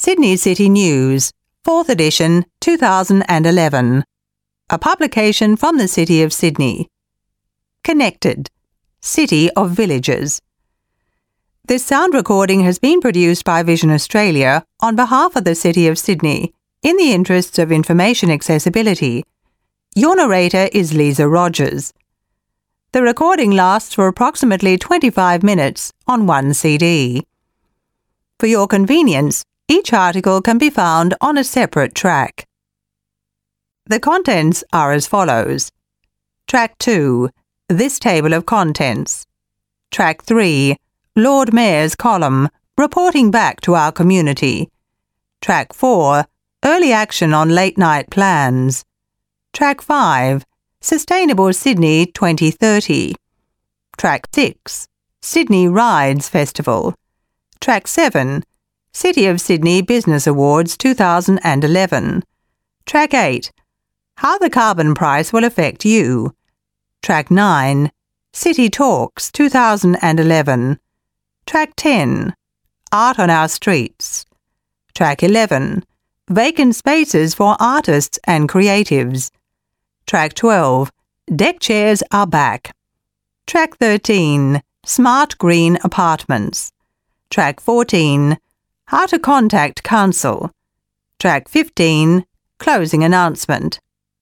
Sydney City News, 4th edition, 2011. A publication from the City of Sydney. Connected, City of Villages. This sound recording has been produced by Vision Australia on behalf of the City of Sydney, in the interests of information accessibility. Your narrator is Lisa Rogers. The recording lasts for approximately 25 minutes on one CD. For your convenience, each article can be found on a separate track. The contents are as follows. Track 2, This Table of Contents. Track 3, Lord Mayor's Column, Reporting Back to Our Community. Track 4, Early Action on Late Night Plans. Track 5, Sustainable Sydney 2030. Track 6, Sydney Rides Festival. Track 7, City of Sydney Business Awards 2011. Track 8, How the Carbon Price Will Affect You. Track 9, City Talks 2011. Track 10, Art on Our Streets. Track 11, Vacant Spaces for Artists and Creatives. Track 12, Deck Chairs Are Back. Track 13, Smart Green Apartments. Track 14, How to Contact Council. Track 15, Closing Announcement.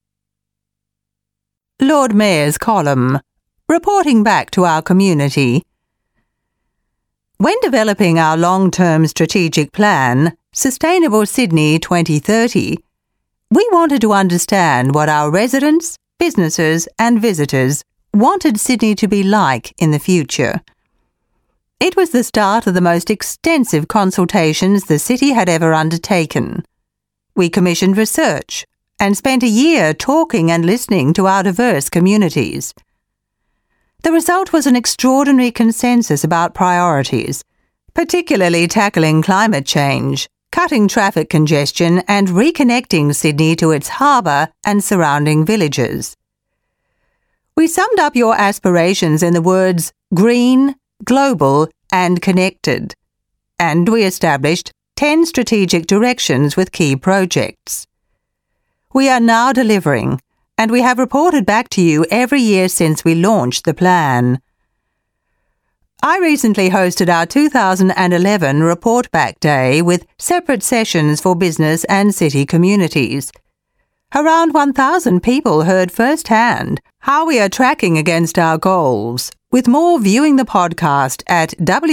Lord Mayor's Column, Reporting Back to Our Community. When developing our long-term strategic plan, Sustainable Sydney 2030, we wanted to understand what our residents, businesses and visitors wanted Sydney to be like in the future. It was the start of the most extensive consultations the city had ever undertaken. We commissioned research and spent a year talking and listening to our diverse communities. The result was an extraordinary consensus about priorities, particularly tackling climate change, cutting traffic congestion and reconnecting Sydney to its harbour and surrounding villages. We summed up your aspirations in the words green, global and connected, and we established 10 strategic directions with key projects. We are now delivering, and we have reported back to you every year since we launched the plan. I recently hosted our 2011 Report Back Day with separate sessions for business and city communities. Around 1,000 people heard firsthand how we are tracking against our goals, with more viewing the podcast at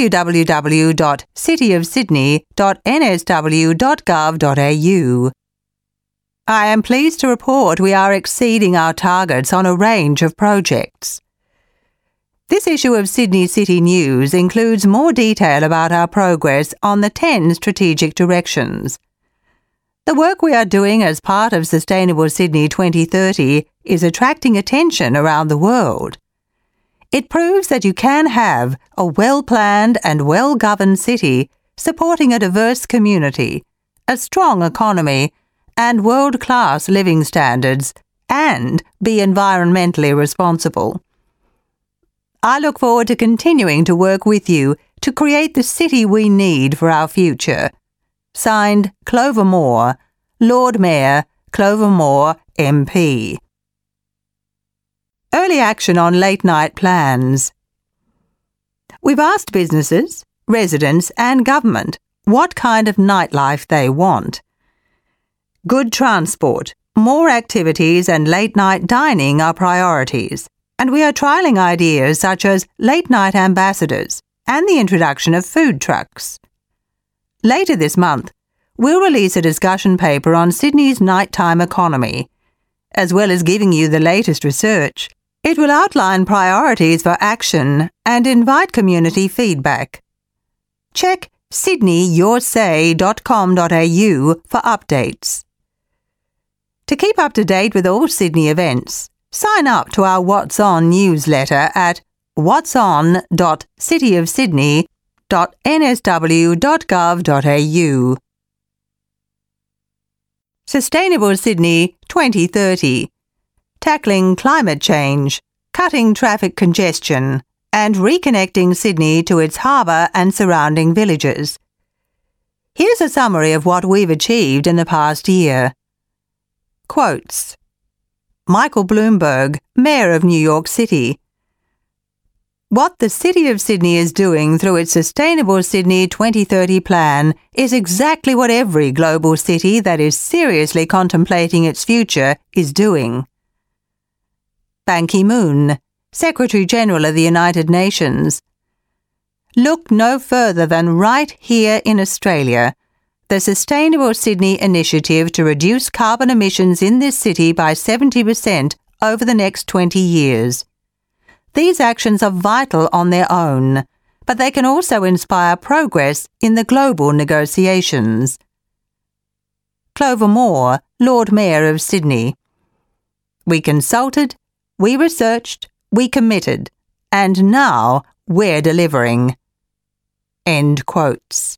www.cityofsydney.nsw.gov.au. I am pleased to report we are exceeding our targets on a range of projects. This issue of Sydney City News includes more detail about our progress on the 10 strategic directions. The work we are doing as part of Sustainable Sydney 2030 is attracting attention around the world. It proves that you can have a well-planned and well-governed city supporting a diverse community, a strong economy, and world-class living standards, and be environmentally responsible. I look forward to continuing to work with you to create the city we need for our future. Signed, Clover Moore, Lord Mayor, Clover Moore, MP. Early action on late-night plans. We've asked businesses, residents and government what kind of nightlife they want. Good transport, more activities and late-night dining are priorities, and we are trialling ideas such as late-night ambassadors and the introduction of food trucks. Later this month, we'll release a discussion paper on Sydney's nighttime economy. As well as giving you the latest research, it will outline priorities for action and invite community feedback. Check sydneyyoursay.com.au for updates. To keep up to date with all Sydney events, sign up to our What's On newsletter at whatson.cityofsydney.nsw.gov.au. Sustainable Sydney 2030. Tackling climate change, cutting traffic congestion, and reconnecting Sydney to its harbour and surrounding villages. Here's a summary of what we've achieved in the past year. Quotes. Michael Bloomberg, Mayor of New York City. What the City of Sydney is doing through its Sustainable Sydney 2030 plan is exactly what every global city that is seriously contemplating its future is doing. Ban Ki-moon, Secretary-General of the United Nations. Look no further than right here in Australia. The Sustainable Sydney initiative to reduce carbon emissions in this city by 70% over the next 20 years. These actions are vital on their own, but they can also inspire progress in the global negotiations. Clover Moore, Lord Mayor of Sydney. We consulted, we researched, we committed, and now we're delivering. End quotes.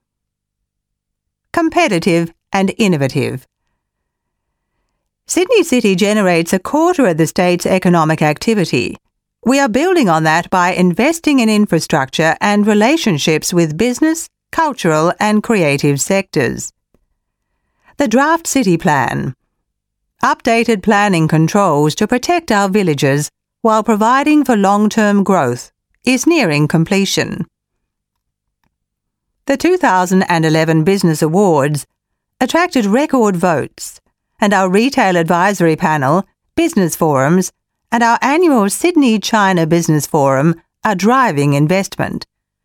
Competitive and innovative. Sydney City generates a quarter of the state's economic activity. We are building on that by investing in infrastructure and relationships with business, cultural and creative sectors. The Draft City Plan. Updated planning controls to protect our villages while providing for long-term growth is nearing completion. The 2011 Business Awards attracted record votes, and our Retail Advisory Panel, business forums, and our annual Sydney-China Business Forum are driving investment.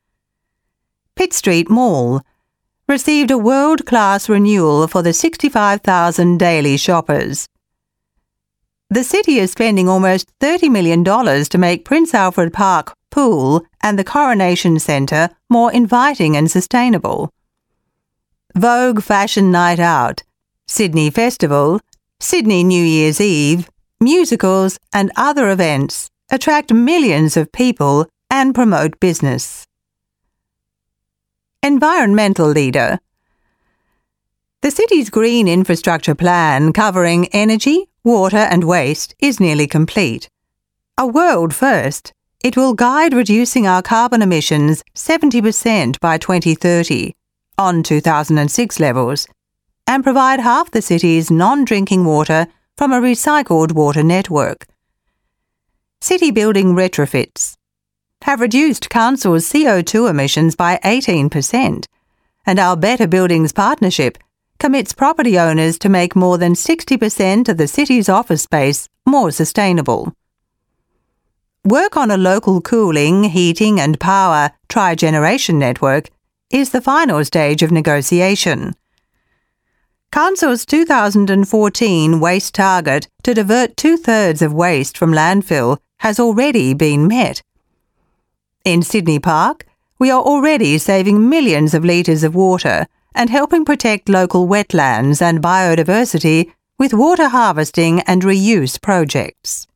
Pitt Street Mall received a world-class renewal for the 65,000 daily shoppers. The city is spending almost $30 million to make Prince Alfred Park Pool and the Coronation Centre more inviting and sustainable. Vogue Fashion Night Out, Sydney Festival, Sydney New Year's Eve, musicals and other events attract millions of people and promote business. Environmental leader. The city's green infrastructure plan covering energy, water and waste is nearly complete. A world first, it will guide reducing our carbon emissions 70% by 2030, on 2006 levels, and provide half the city's non-drinking water from a recycled water network. City building retrofits have reduced council's CO2 emissions by 18%, and our Better Buildings Partnership commits property owners to make more than 60% of the city's office space more sustainable. Work on a local cooling, heating and power tri-generation network is the final stage of negotiation. Council's 2014 waste target to divert 2/3 of waste from landfill has already been met. In Sydney Park, we are already saving millions of litres of water and helping protect local wetlands and biodiversity with water harvesting and reuse projects.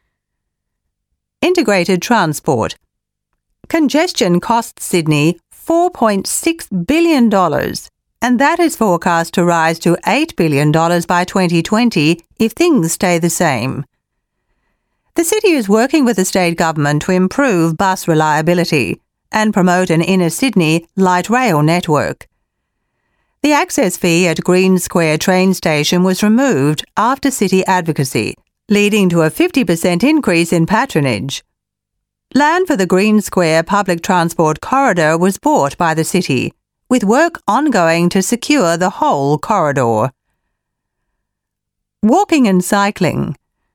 Integrated transport. Congestion costs Sydney $4.6 billion, and that is forecast to rise to $8 billion by 2020 if things stay the same. The city is working with the state government to improve bus reliability and promote an inner Sydney light rail network. The access fee at Green Square train station was removed after city advocacy, leading to a 50% increase in patronage. Land for the Green Square public transport corridor was bought by the city, with work ongoing to secure the whole corridor. Walking and cycling.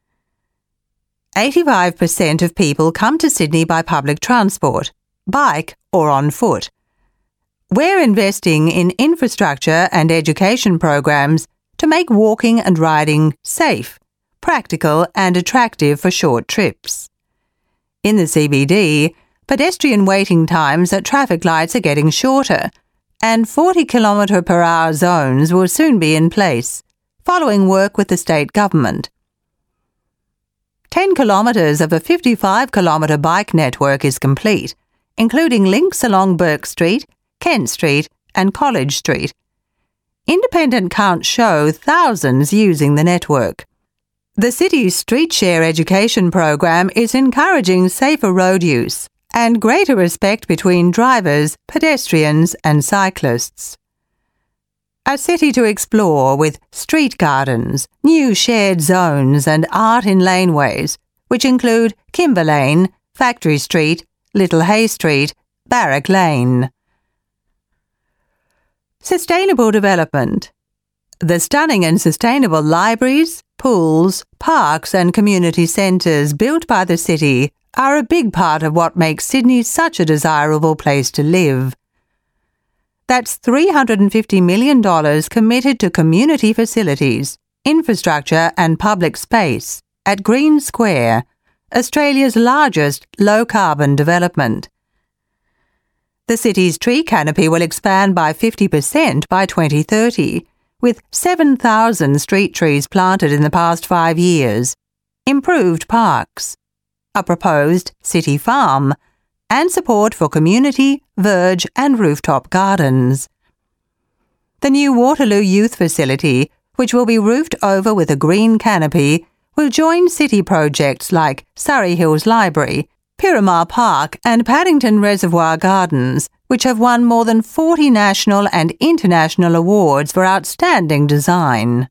85% of people come to Sydney by public transport, bike or on foot. We're investing in infrastructure and education programs to make walking and riding safe, practical and attractive for short trips. In the CBD, pedestrian waiting times at traffic lights are getting shorter, and 40 km/h zones will soon be in place, following work with the state government. 10 kilometres of a 55-kilometre bike network is complete, including links along Burke Street, Kent Street and College Street. Independent counts show thousands using the network. The city's street share education program is encouraging safer road use and greater respect between drivers, pedestrians and cyclists. A city to explore with street gardens, new shared zones and art in laneways, which include Kimber Lane, Factory Street, Little Hay Street, Barrack Lane. Sustainable development. The stunning and sustainable libraries, pools, parks and community centres built by the city are a big part of what makes Sydney such a desirable place to live. That's $350 million committed to community facilities, infrastructure and public space at Green Square, Australia's largest low-carbon development. The city's tree canopy will expand by 50% by 2030, with 7,000 street trees planted in the past 5 years, improved parks, a proposed city farm, and support for community, verge and rooftop gardens. The new Waterloo Youth Facility, which will be roofed over with a green canopy, will join city projects like Surrey Hills Library, Pyramar Park and Paddington Reservoir Gardens, which have won more than 40 national and international awards for outstanding design.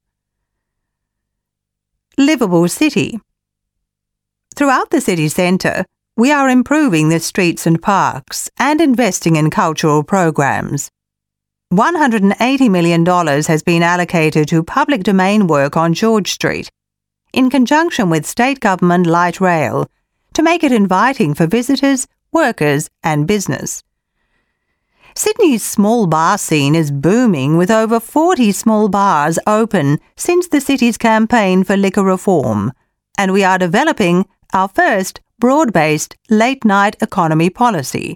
Livable city. Throughout the city centre, we are improving the streets and parks and investing in cultural programs. $180 million has been allocated to public domain work on George Street, in conjunction with state government light rail, to make it inviting for visitors, workers and business. Sydney's small bar scene is booming, with over 40 small bars open since the city's campaign for liquor reform, and we are developing our first broad-based late-night economy policy.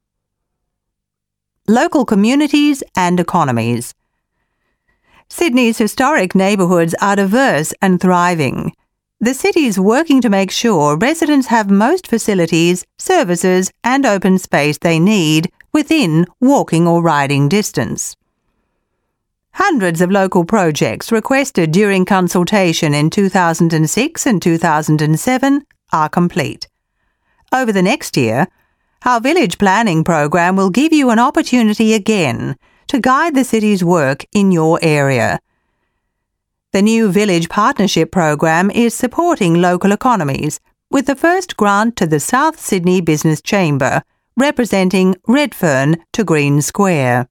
Local communities and economies. Sydney's historic neighbourhoods are diverse and thriving. The city is working to make sure residents have most facilities, services and open space they need within walking or riding distance. Hundreds of local projects requested during consultation in 2006 and 2007 are complete. Over the next year, our village planning program will give you an opportunity again to guide the city's work in your area. The new Village Partnership Program is supporting local economies, with the first grant to the South Sydney Business Chamber, representing Redfern to Green Square.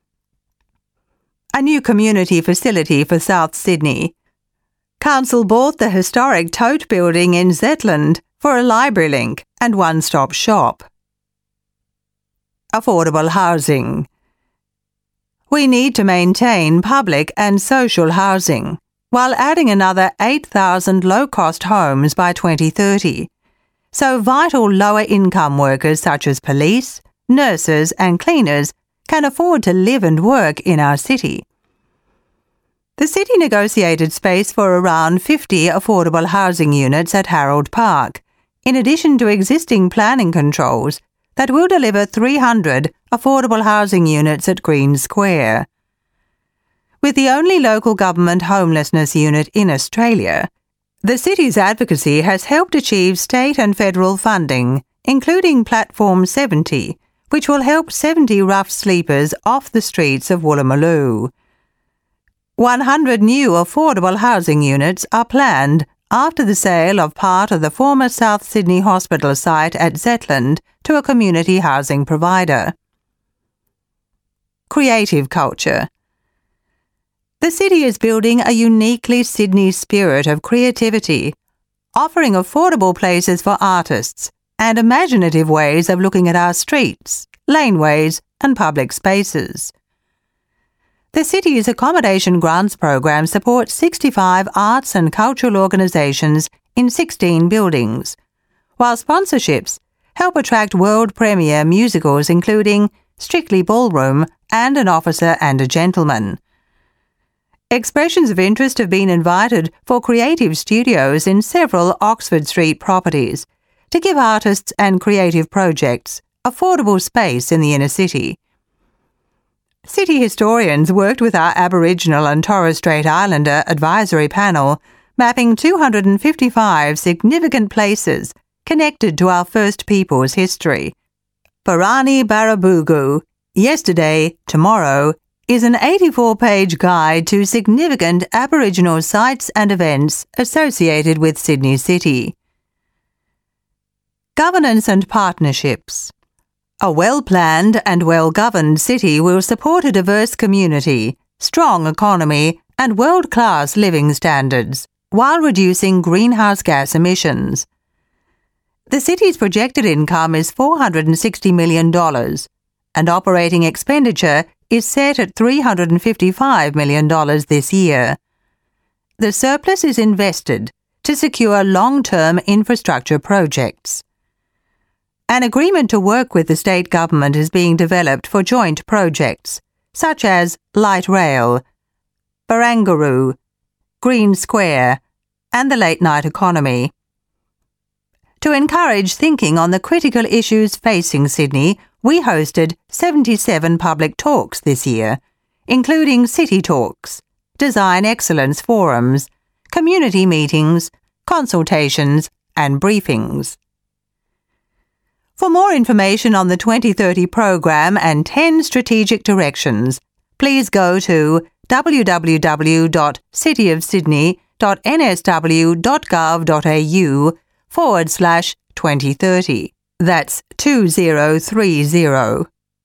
A new community facility for South Sydney. Council bought the historic Tote building in Zetland for a library link and one-stop shop. Affordable housing. We need to maintain public and social housing, while adding another 8,000 low-cost homes by 2030, so vital lower-income workers such as police, nurses and cleaners can afford to live and work in our city. The city negotiated space for around 50 affordable housing units at Harold Park, in addition to existing planning controls that will deliver 300 affordable housing units at Green Square. With the only local government homelessness unit in Australia, the city's advocacy has helped achieve state and federal funding, including Platform 70, which will help 70 rough sleepers off the streets of Woolloomooloo. 100 new affordable housing units are planned after the sale of part of the former South Sydney Hospital site at Zetland to a community housing provider. Creative culture. The city is building a uniquely Sydney spirit of creativity, offering affordable places for artists and imaginative ways of looking at our streets, laneways and public spaces. The city's accommodation grants program supports 65 arts and cultural organisations in 16 buildings, while sponsorships help attract world premiere musicals including Strictly Ballroom and An Officer and a Gentleman. Expressions of interest have been invited for creative studios in several Oxford Street properties to give artists and creative projects affordable space in the inner city. City historians worked with our Aboriginal and Torres Strait Islander advisory panel, mapping 255 significant places connected to our First Peoples history. Barani Baraboogu, yesterday, tomorrow, is an 84-page guide to significant Aboriginal sites and events associated with Sydney City. Governance and partnerships. A well-planned and well-governed city will support a diverse community, strong economy, and world-class living standards, while reducing greenhouse gas emissions. The city's projected income is $460 million, and operating expenditure is set at $355 million this year. The surplus is invested to secure long-term infrastructure projects. An agreement to work with the state government is being developed for joint projects, such as Light Rail, Barangaroo, Green Square, and the late-night economy. To encourage thinking on the critical issues facing Sydney, we hosted 77 public talks this year, including City Talks, Design Excellence Forums, community meetings, consultations, and briefings. For more information on the 2030 program and 10 strategic directions, please go to www.cityofsydney.nsw.gov.au/2030. That's 2030.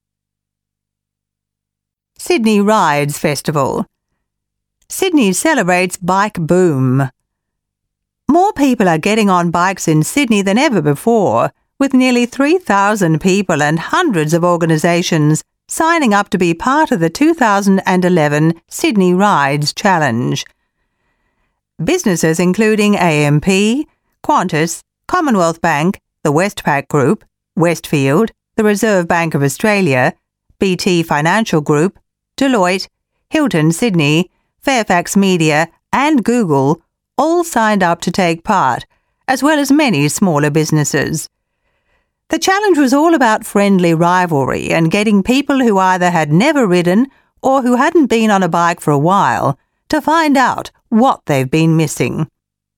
Sydney Rides Festival. Sydney celebrates Bike Boom. More people are getting on bikes in Sydney than ever before, with nearly 3,000 people and hundreds of organisations signing up to be part of the 2011 Sydney Rides Challenge. Businesses including AMP, Qantas, Commonwealth Bank, the Westpac Group, Westfield, the Reserve Bank of Australia, BT Financial Group, Deloitte, Hilton Sydney, Fairfax Media and Google all signed up to take part, as well as many smaller businesses. The challenge was all about friendly rivalry and getting people who either had never ridden or who hadn't been on a bike for a while to find out what they've been missing.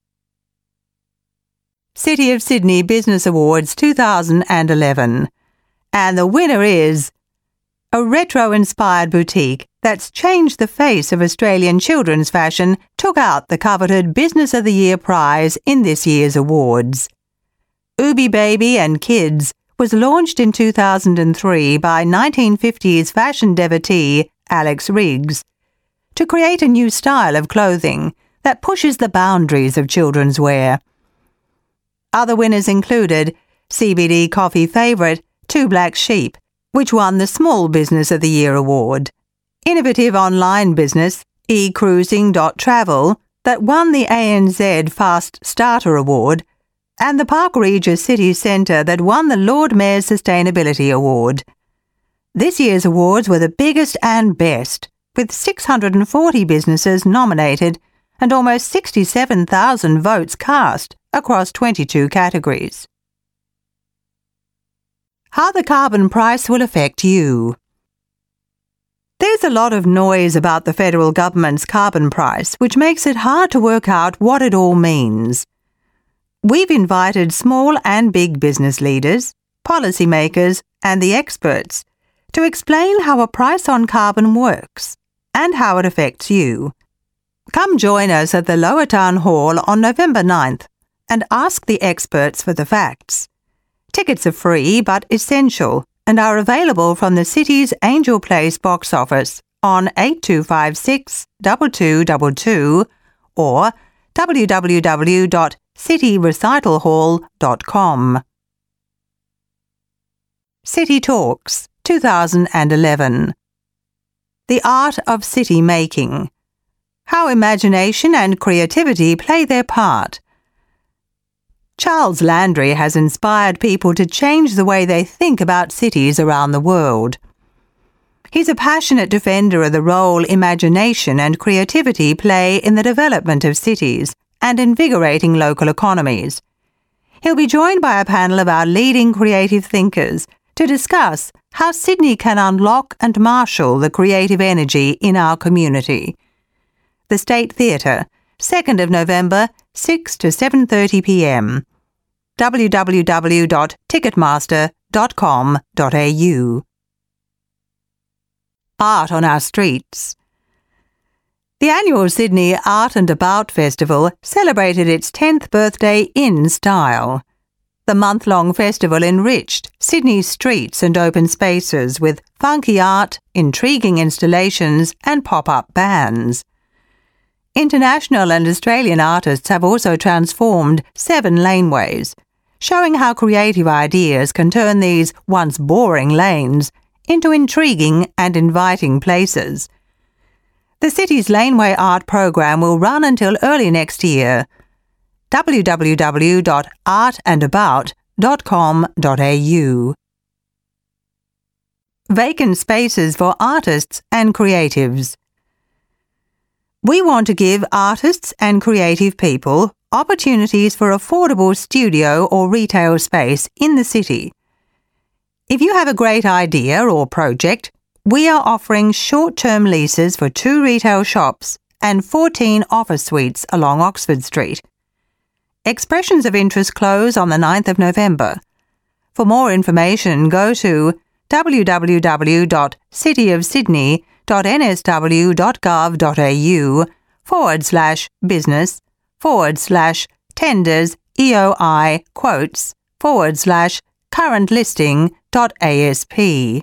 City of Sydney Business Awards 2011. And the winner is a retro-inspired boutique that's changed the face of Australian children's fashion took out the coveted Business of the Year prize in this year's awards. Ubi Baby and Kids was launched in 2003 by 1950s fashion devotee Alex Riggs to create a new style of clothing that pushes the boundaries of children's wear. Other winners included CBD coffee favourite Two Black Sheep, which won the Small Business of the Year award, innovative online business eCruising.travel that won the ANZ Fast Starter Award, and the Park Regis City Centre that won the Lord Mayor's Sustainability Award. This year's awards were the biggest and best, with 640 businesses nominated and almost 67,000 votes cast across 22 categories. How the carbon price will affect you. There's a lot of noise about the federal government's carbon price, which makes it hard to work out what it all means. We've invited small and big business leaders, policymakers, and the experts to explain how a price on carbon works and how it affects you. Come join us at the Lower Town Hall on November 9th and ask the experts for the facts. Tickets are free but essential and are available from the city's Angel Place box office on 8256 2222 or www.cityrecitalhall.com. City Talks 2011. The Art of City Making. How imagination and creativity play their part. Charles Landry has inspired people to change the way they think about cities around the world. He's a passionate defender of the role imagination and creativity play in the development of cities and invigorating local economies. He'll be joined by a panel of our leading creative thinkers to discuss how Sydney can unlock and marshal the creative energy in our community. The State Theatre, 2nd of November, 6 to 7:30 p.m. www.ticketmaster.com.au Art on Our Streets. The annual Sydney Art and About Festival celebrated its 10th birthday in style. The month-long festival enriched Sydney's streets and open spaces with funky art, intriguing installations and pop-up bands. International and Australian artists have also transformed 7 laneways, showing how creative ideas can turn these once boring lanes into intriguing and inviting places. The city's Laneway Art program will run until early next year. www.artandabout.com.au. Vacant spaces for artists and creatives. We want to give artists and creative people opportunities for affordable studio or retail space in the city. If you have a great idea or project, we are offering short-term leases for 2 retail shops and 14 office suites along Oxford Street. Expressions of interest close on the 9th of November. For more information, go to www.cityofsydney.nsw.gov.au/business/tenders/EOI quotes/current-listing.asp.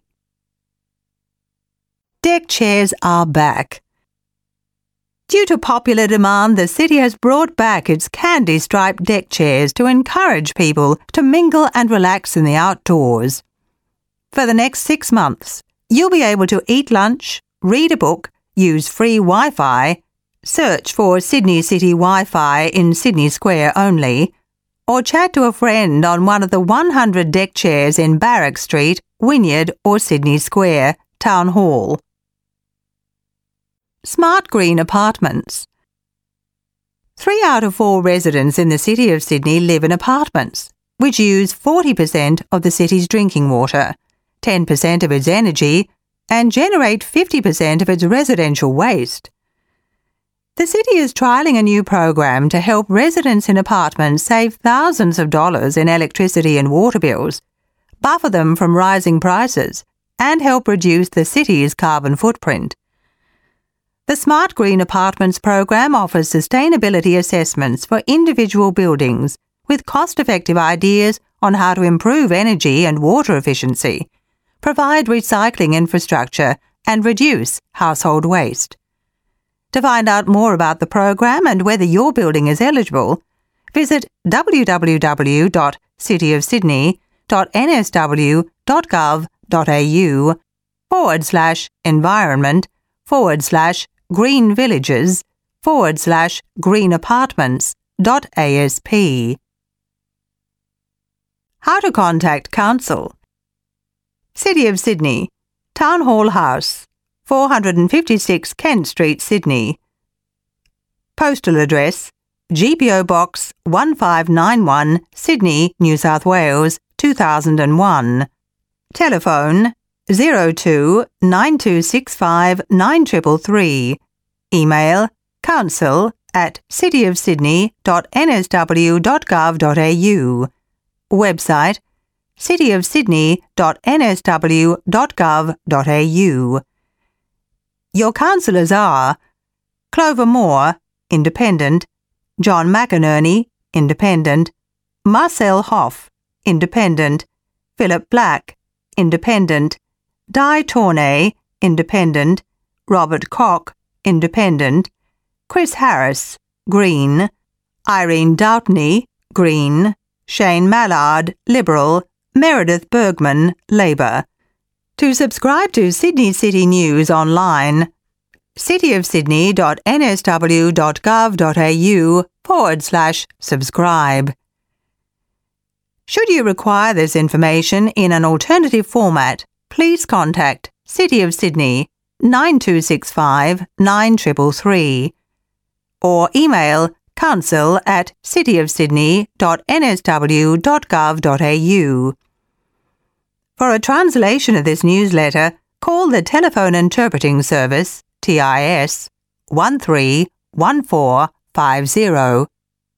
Deck chairs are back. Due to popular demand, the city has brought back its candy-striped deck chairs to encourage people to mingle and relax in the outdoors. For the next 6 months, you'll be able to eat lunch, read a book, use free Wi-Fi, search for Sydney City Wi-Fi in Sydney Square only, or chat to a friend on one of the 100 deck chairs in Barrack Street, Wynyard or Sydney Square, Town Hall. Smart Green Apartments. 3 out of 4 residents in the City of Sydney live in apartments, which use 40% of the city's drinking water, 10% of its energy, and generate 50% of its residential waste. The city is trialling a new program to help residents in apartments save thousands of dollars in electricity and water bills, buffer them from rising prices, and help reduce the city's carbon footprint. The Smart Green Apartments program offers sustainability assessments for individual buildings with cost-effective ideas on how to improve energy and water efficiency, provide recycling infrastructure, and reduce household waste. To find out more about the program and whether your building is eligible, visit www.cityofsydney.nsw.gov.au/environment/green villages/green apartments.asp. How to contact Council. City of Sydney, Town Hall House, 456 Kent Street, Sydney. Postal address, GPO Box 1591, Sydney, New South Wales, 2001. Telephone 02 9265 9333. Email council@cityofsydney.nsw.gov.au. Website cityofsydney.nsw.gov.au. Your councillors are Clover Moore, Independent; John McInerney, Independent; Marcel Hoff, Independent; Philip Black, Independent; Di Tornay, Independent; Robert Koch, Independent; Chris Harris, Green; Irene Doubtney, Green; Shane Mallard, Liberal; Meredith Bergman, Labour. To subscribe to Sydney City News online, cityofsydney.nsw.gov.au/subscribe. Should you require this information in an alternative format, please contact City of Sydney 9265 9333 or email council@cityofsydney.nsw.gov.au. For a translation of this newsletter, call the Telephone Interpreting Service, TIS, 131450.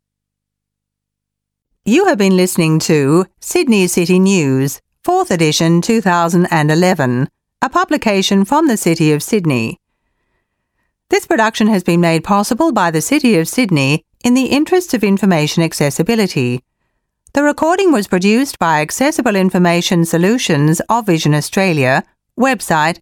You have been listening to Sydney City News, 4th edition 2011, a publication from the City of Sydney. This production has been made possible by the City of Sydney in the interests of information accessibility. The recording was produced by Accessible Information Solutions of Vision Australia, website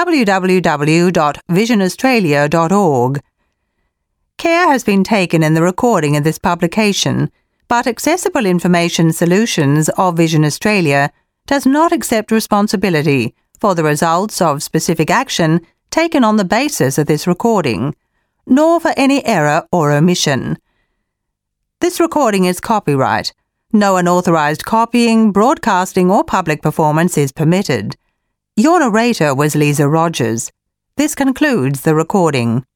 www.visionaustralia.org. Care has been taken in the recording of this publication, but Accessible Information Solutions of Vision Australia does not accept responsibility for the results of specific action taken on the basis of this recording, nor for any error or omission. This recording is copyright. No unauthorized copying, broadcasting or public performance is permitted. Your narrator was Lisa Rogers. This concludes the recording.